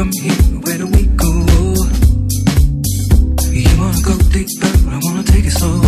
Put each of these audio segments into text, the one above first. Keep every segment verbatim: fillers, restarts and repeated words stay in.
from here? Where do we go? You wanna go deeper, I wanna take it slow.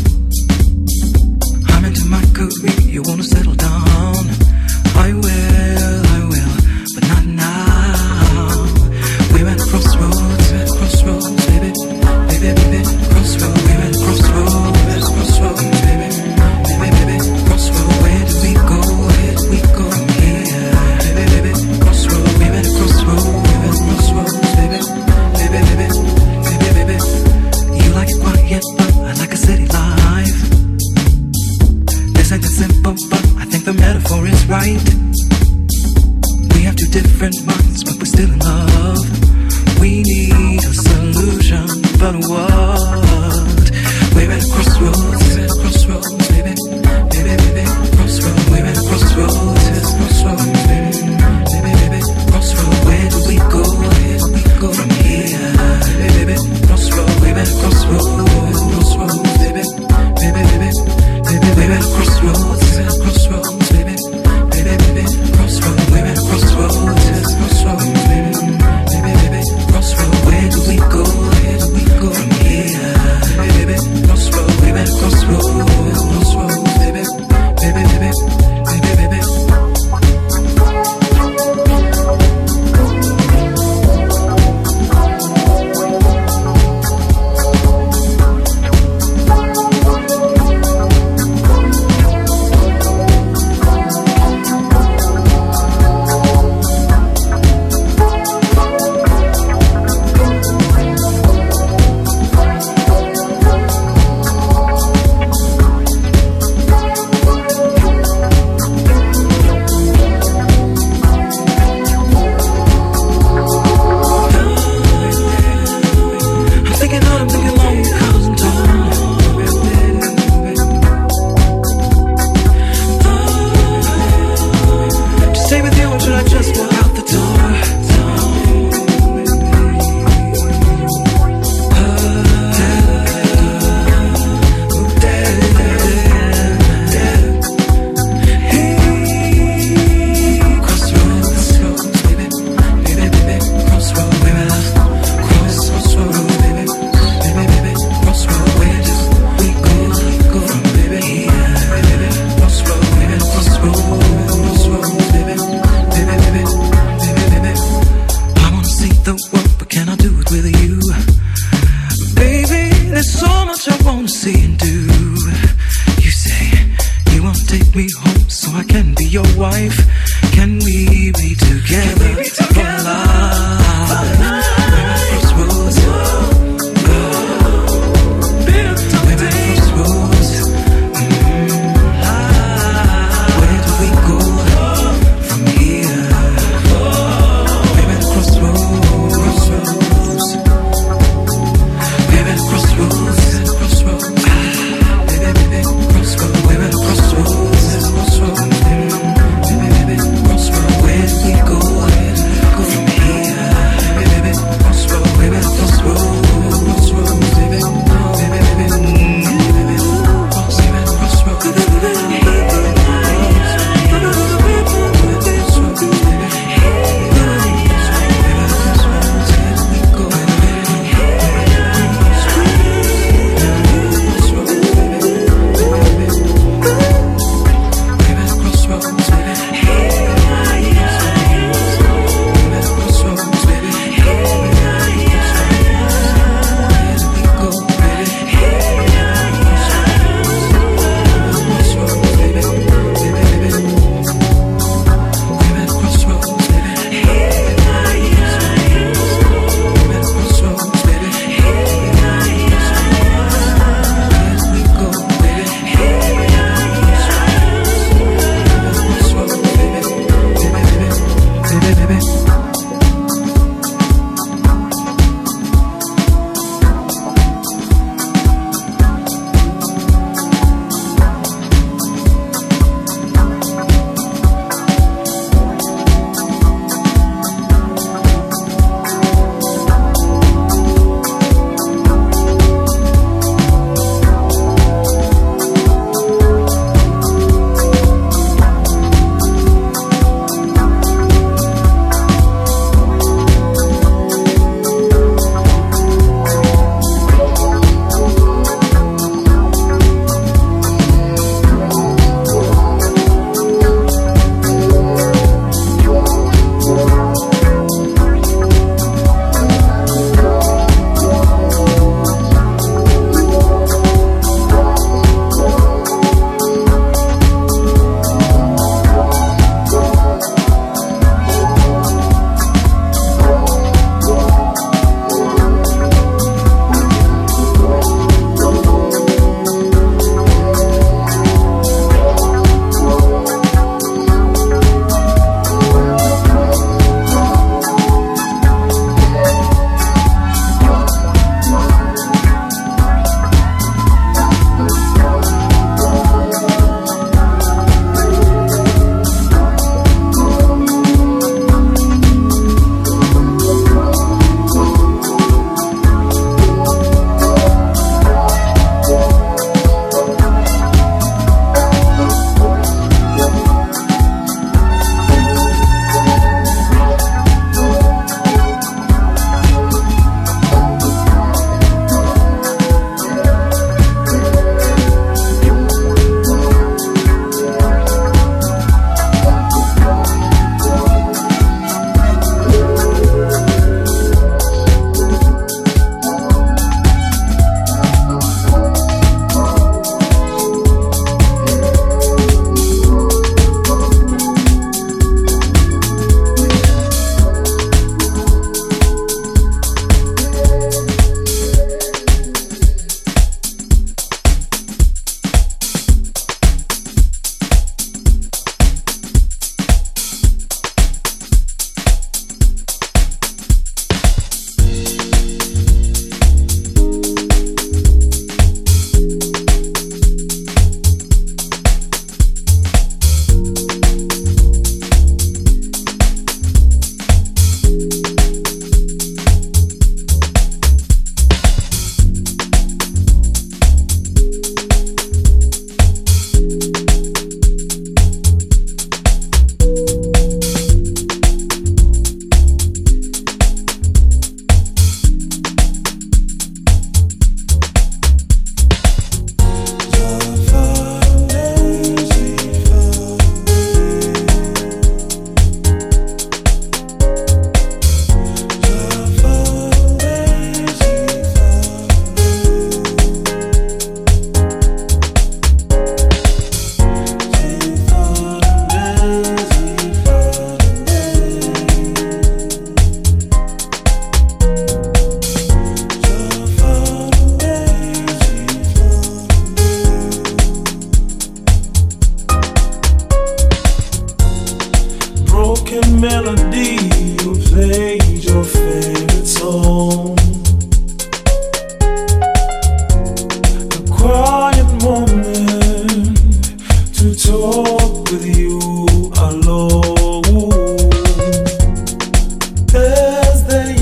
I'm into my career, you wanna settle down. I will, I will, but not now. We're at a crossroads, we're at a crossroads, baby. Baby, baby, crossroads, we're at a crossroads, we're at a crossroads, baby. Baby, baby, crossroads, where do we go? Where do we go from here? Baby, baby, crossroads, we're at a crossroads, we're at a crossroads, baby. Baby, baby, baby, baby. You like it quiet, but I like a city life. This ain't that simple, but I think the metaphor is right. We have two different minds, but we're still in love. We need a solution, but what? We're at a crossroads, we're at a crossroads, baby. Baby, baby, crossroads, we're at a crossroads, at a crossroads, baby. Baby, baby, crossroads, where do we go? Where do we go from here? Baby, baby, crossroads, we're at a crossroads, crossroads, baby. Baby, baby, baby, we're at a crossroads, we're at a crossroads, baby. Baby, baby, crossroads, we're at a crossroads, at a crossroads, baby. Baby, baby, crossroads, where do we go? Where do we go from here?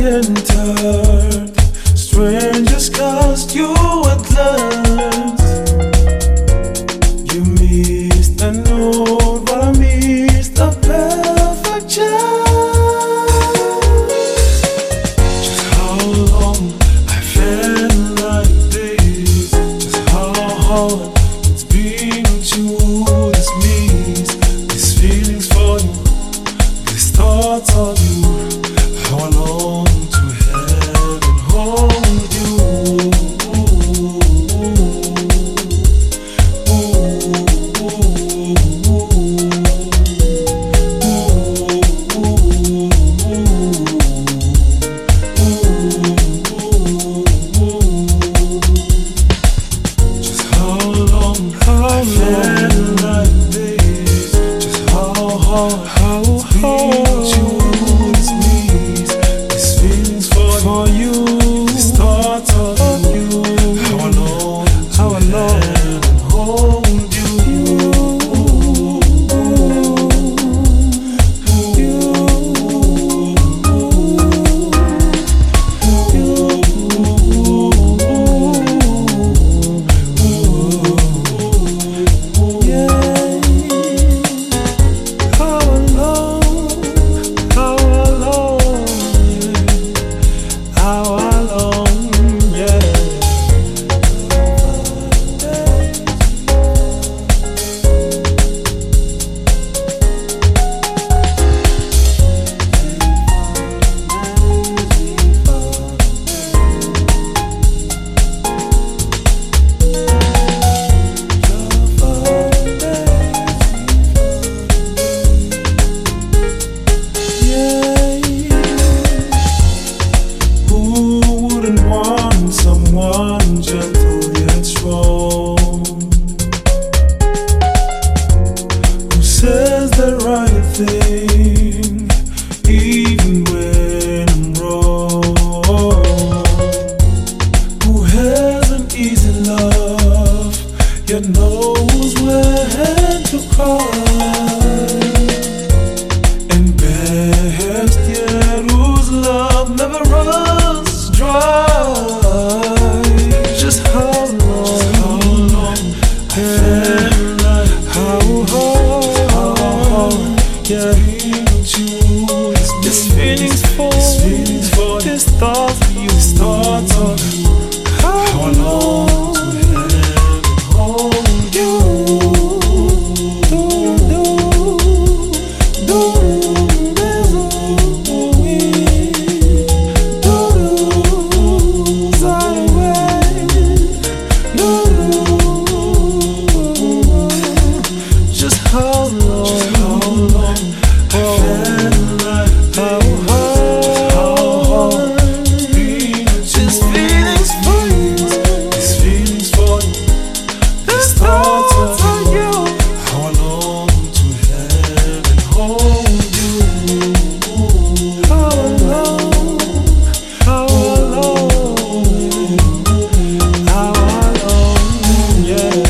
entered, strangers cast you a glance. You missed a note, but I missed a perfect chance. Just how long I felt like this, just how hard it's been to dismiss these feelings for you, these thoughts of you. How I long to have and hold you. Just how long I felt like this, just how hard, how hard for you, these thoughts of you. How I long, how I long and hold you. Someone gentle yet strong, who says the right thing even when I'm wrong, who has an easy love yet knows when to cry, and best yet whose love never runs dry. Just how long, just how long I felt like how hard, how hard, yeah, you, these feelings for, these feelings for, these thoughts for you, these thoughts of you. How I long to have and hold you. Do do do do we do do side away. Just how long, just how long I felt like how hard, how hard it's been. These feelings for you, these feelings for you, these thoughts of you. How I long to have and hold you. How I long, how I long, how I long, yeah.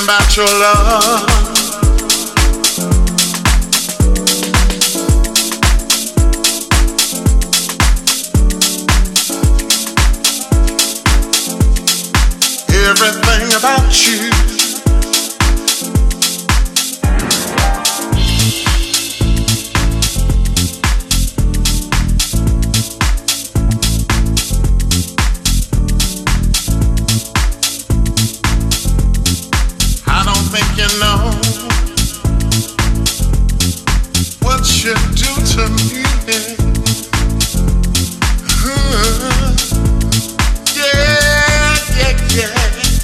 about your love. Everything about you. I don't think you know what you do to me. Uh, yeah, yeah, yeah.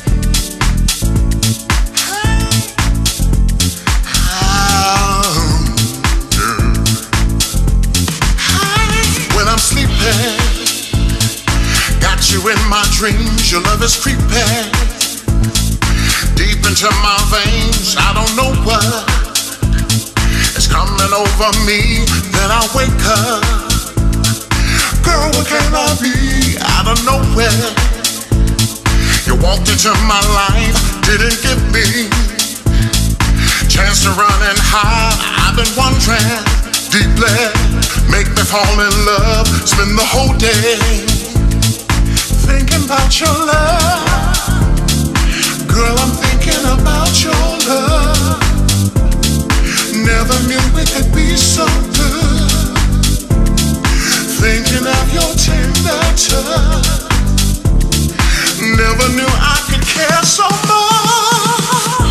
Got you in my dreams, your love is creeping deep into my veins. I don't know what is coming over me. Then I wake up, girl, what can I be? Out of nowhere, you walked into my life, didn't give me chance to run and hide. I've been wondering deeply, make me fall in love, spend the whole day thinking about your love. Girl, I'm thinking about your love. Never knew it could be so good. Thinking of your tender touch. Never knew I could care so much.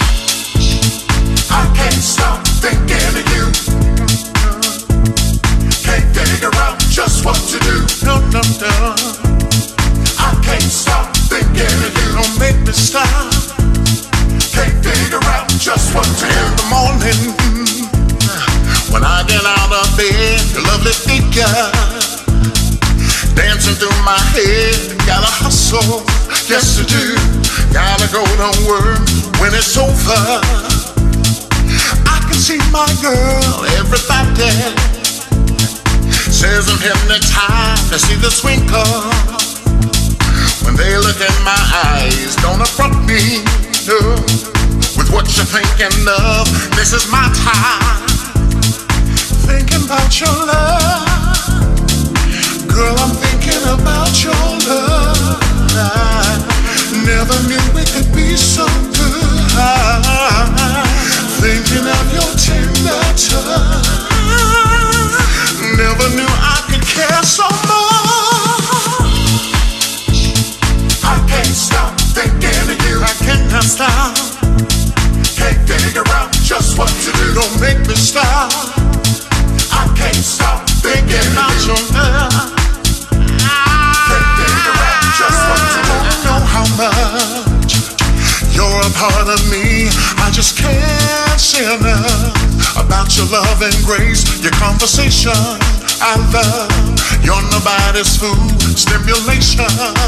I can't stop thinking of you. Can't figure out just what to do. No, no, no. I can't stop thinking of you. Don't make me stop. Can't figure out just what to do. In the morning, when I get out of bed, your lovely figure dancing through my head. Gotta hustle, yes to do. Gotta go to work when it's over. I can see my girl, everybody says I'm hypnotized to see the twinkle when they look in my eyes. Don't affront me, no, with what you're thinking of. This is my time, thinking about your love. Girl, I'm thinking about your love. I never knew it could be so good. I, thinking of your tender touch. Never knew I could care so much. I can't stop thinking of you. I cannot stop. Can't figure out just what to do. Don't make me stop. I can't stop thinking about your love. Can't figure out just what to do. Don't know how much you're a part of me. I just can't say enough about your love and grace, your conversation. I love you're nobody's fool. Stimulation,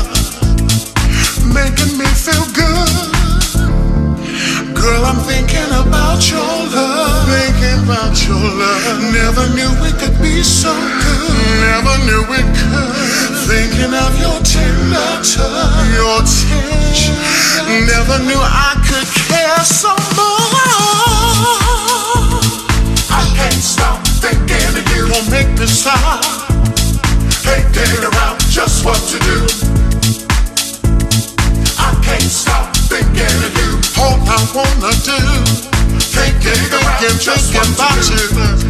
making me feel good. Girl, I'm thinking about your love. Thinking about your love. Never knew it could be so good. Never knew it could. Thinking of your tender touch. Your touch. Never knew I could care so much. I can't stop thinking of you. Won't make me stop. Can't figure out just what to do. I can't stop thinking of you. All I wanna do, thinking, thinking, thinking about you.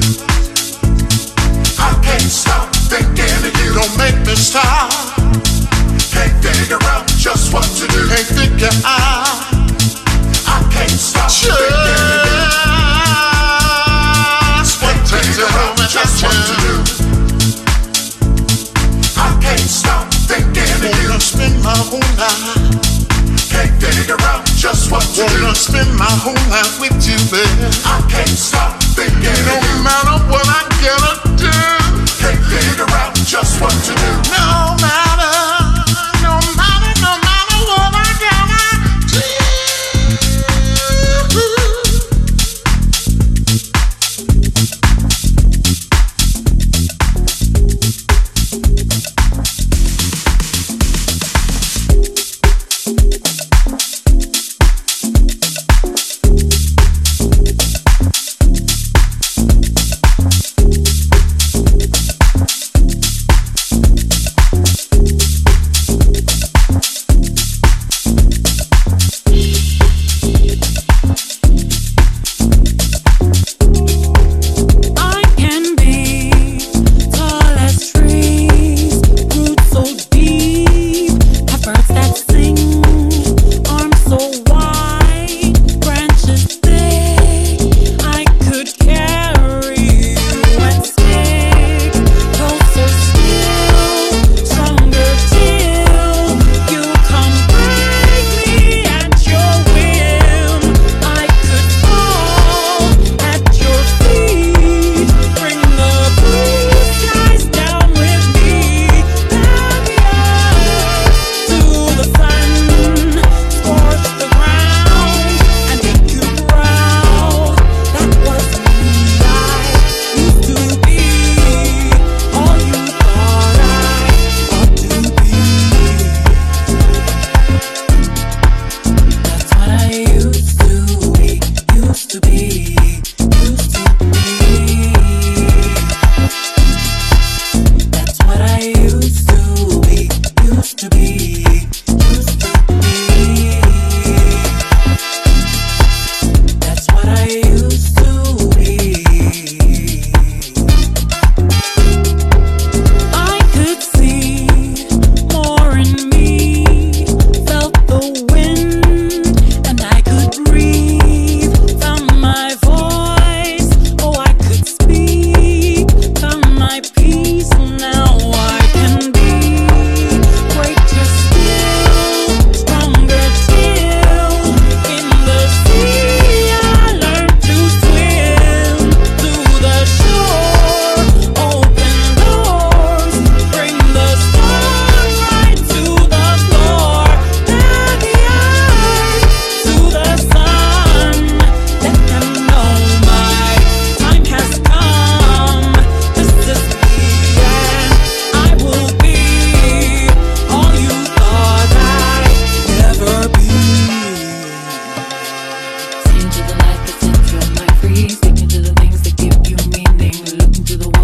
I can't stop thinking of you. Don't make me stop. Can't figure out just what to do. Can't figure out. I can't stop just thinking of you. Can't figure out just what to do. I can't stop thinking of you. Wanna spend my whole life. Can't figure out just what to do. Wanna spend my whole life with you, baby. I can't stop thinking of you. No matter what I gotta do. Can't figure out just what to do. No matter, no matter, no matter what I gotta do.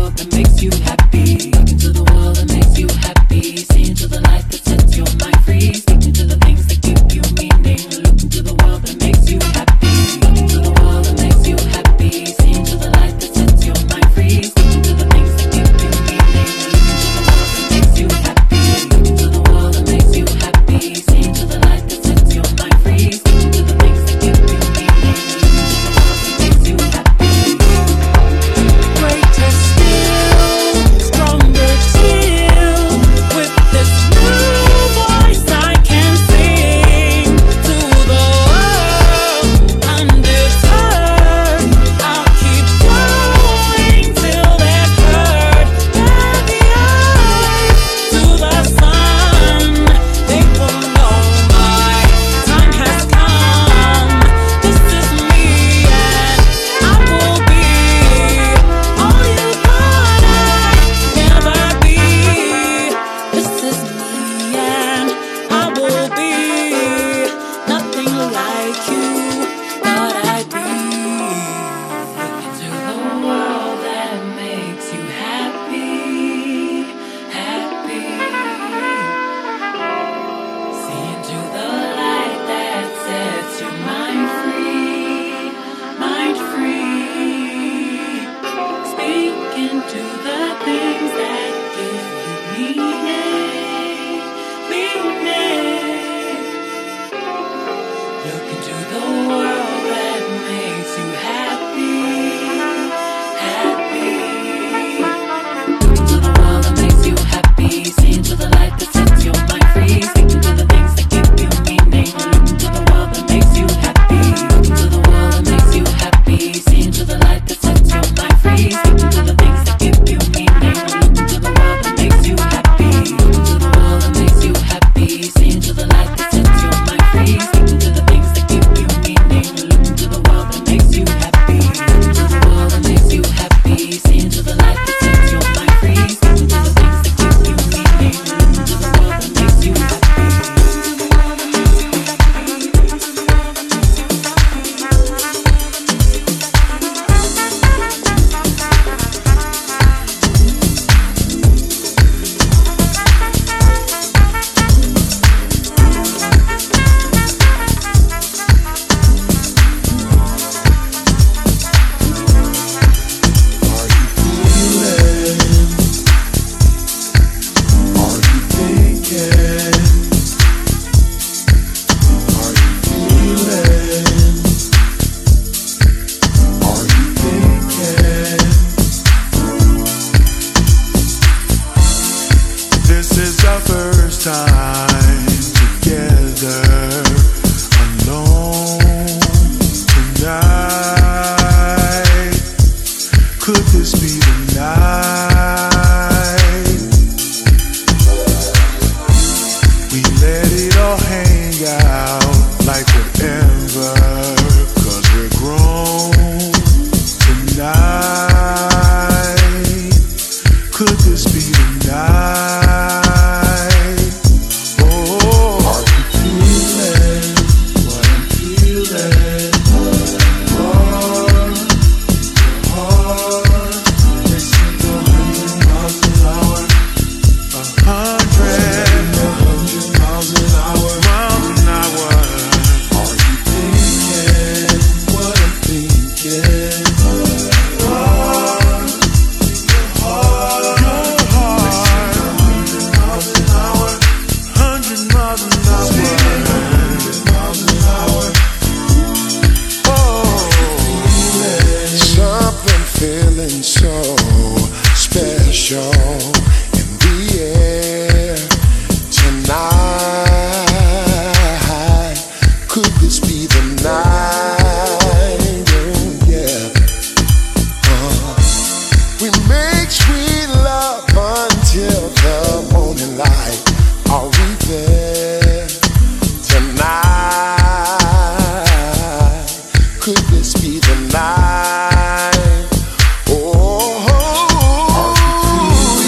Be the night. Oh,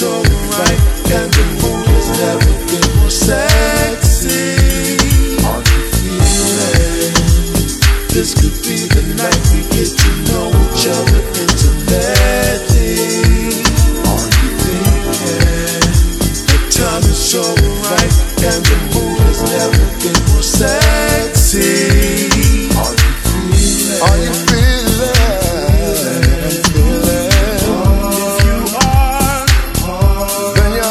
so right, and the mood has never been more sexy. Are you feeling? This could be the night we get to know each other intimately. Are you thinking? The time is so right, and the mood has never been more sexy. Are you feeling? Are you feeling? Feeling? If you are, then you're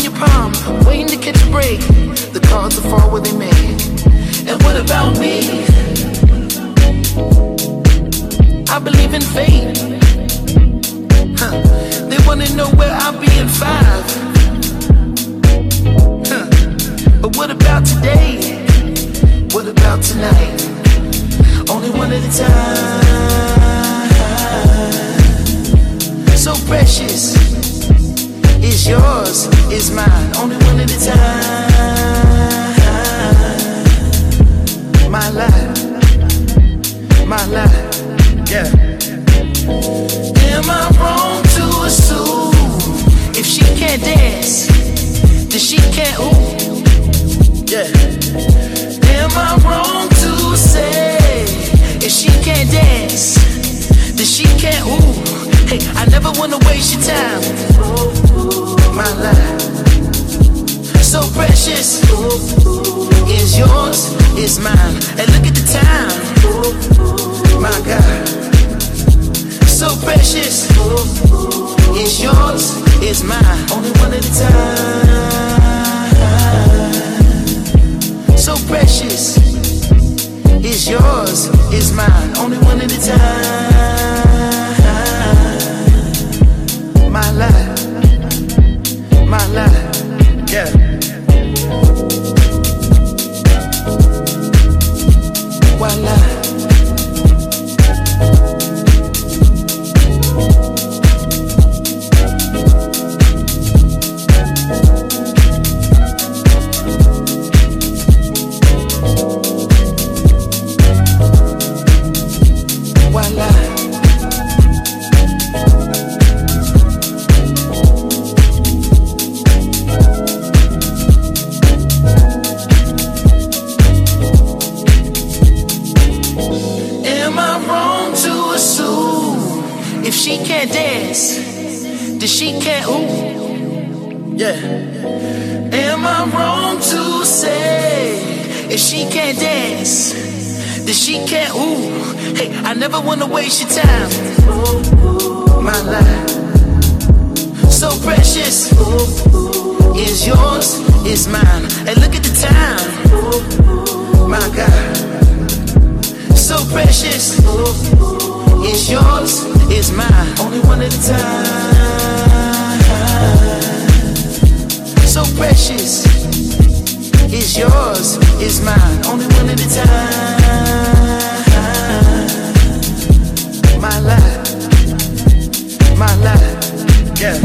your palm, waiting to catch a break. The cards will fall where they may. And what about me? I believe in fate. Huh. They wanna know where I'll be in five. Huh. But what about today? What about tonight? Only one at a time. So precious. Is yours, is mine. Only one at a time. My life, my life, yeah. Am I wrong to assume if she can't dance, then she can't ooh? Yeah. Am I wrong to say if she can't dance, then she can't ooh? Hey, I never wanna waste your time. My life, so precious. Is yours, is mine. And look at the time. My God, so precious. Is yours, is mine. Only one at a time. So precious. Is yours, is mine. Only one at a time. My life, my life, yeah. Voila. Voila. She can't dance, then she can't ooh. Yeah. Am I wrong to say if she can't dance, then she can't ooh? Hey, I never wanna waste your time. My life, so precious. Is yours, is mine. And look at the time. My God, so precious. Is yours, is mine. Only one at a time. So precious. Is yours, is mine. Only one at a time. My life, my life, yeah.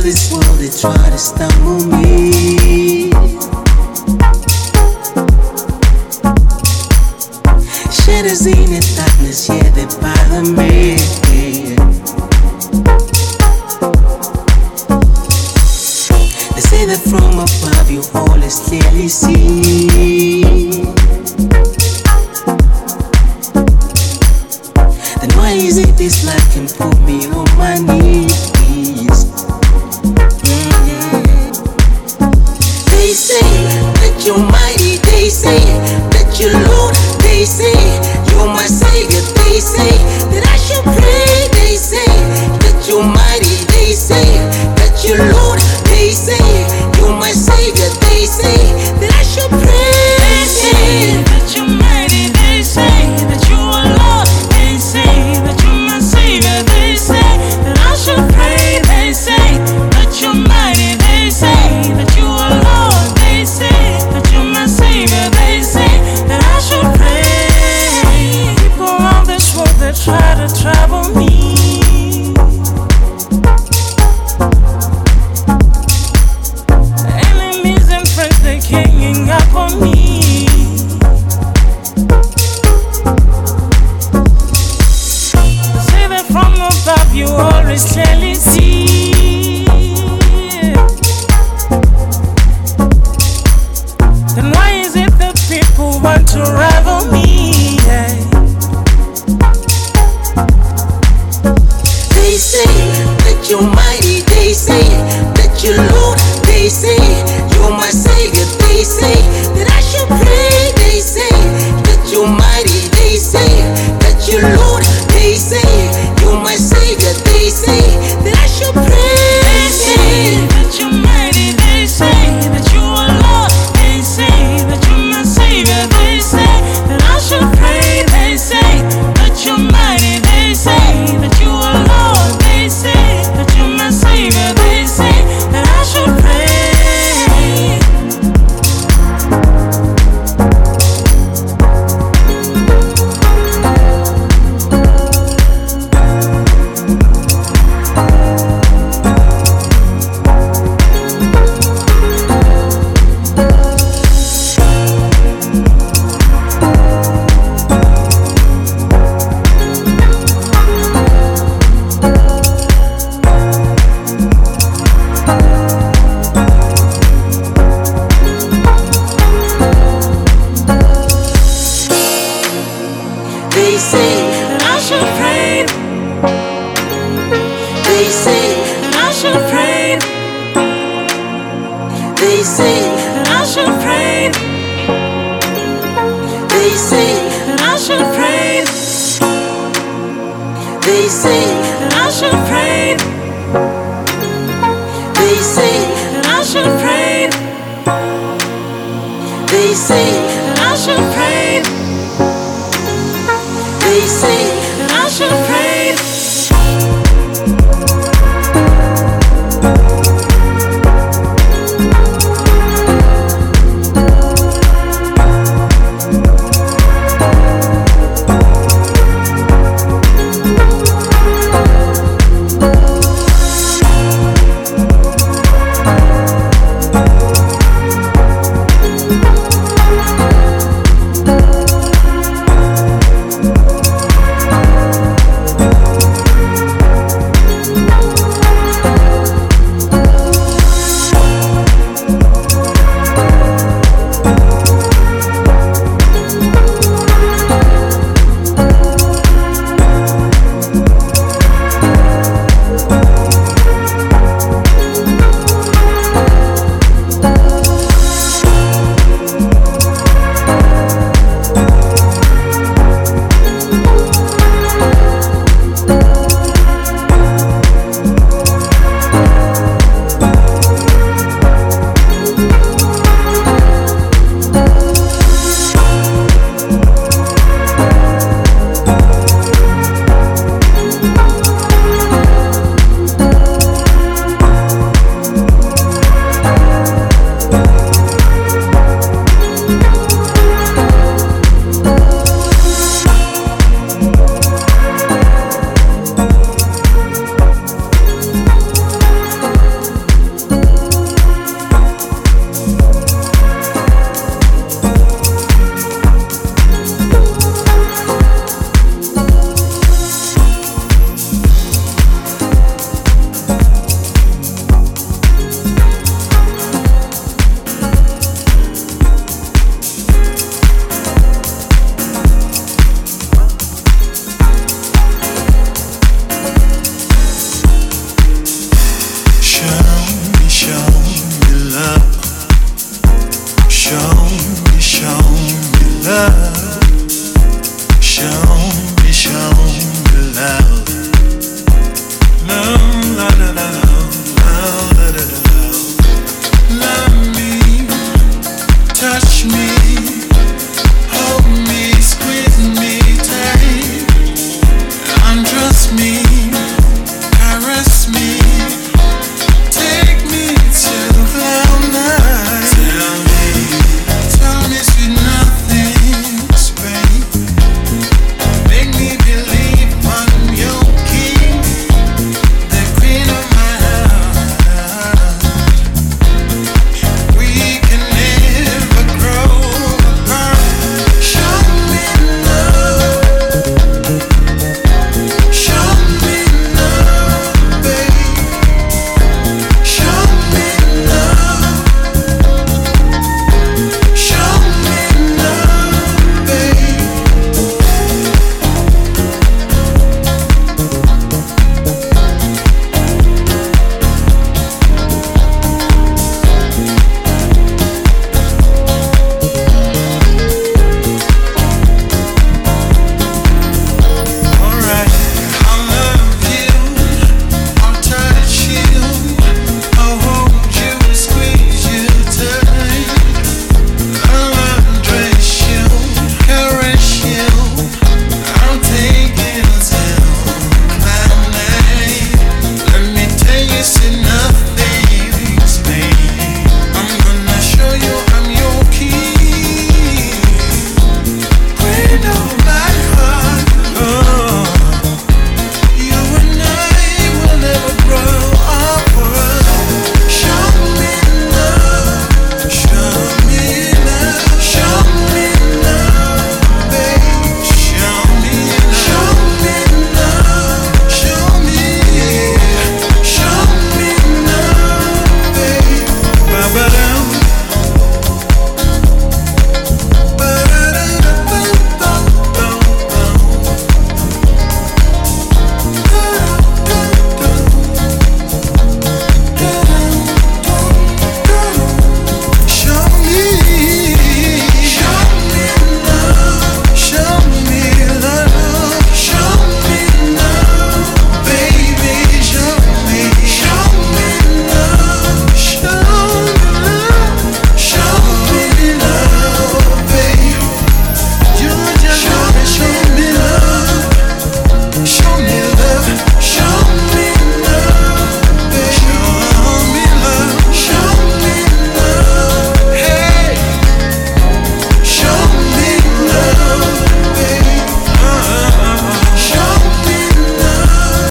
this world, they try to stumble me. Shadows in the darkness, yeah, they bother me. They say that from above you always clearly see. Then why is it this life can put me on my knees? Mm-hmm. They say that you're mighty, they say that you're Lord, they say you're my Savior, they say that I should pray, they say that you're mighty, they say that you're Lord, they say you're my Savior, they say that I should pray, they say that you're mighty, they say that you are Lord, they say that you're my Savior, they say that I should pray, they say that you're mighty, they say that you are Lord, they say that you're my Savior, they say that I should pray. People around this world, they try to trouble me. Enemies and friends, they ganging up on me. They say that from above you always clearly see. Then why is it that people want to rival me? Yeah. They say that you're mighty, they say that you're Lord, they say you're my Savior, they say that I should pray, they say that you're mighty, they say that you're Lord, they say you're my Savior, they say that I should pray, they say that you're mighty, they say that you are Lord, they say that you're my Savior, they say that I should pray, they say that you're mighty, they say that you are Lord, they say that you're my Savior, they say that I should pray. They say that I should pray. They say that I should pray. They say that I should pray. They say that I should pray. They say that I should pray. They say that I should pray. They say that I should pray. They say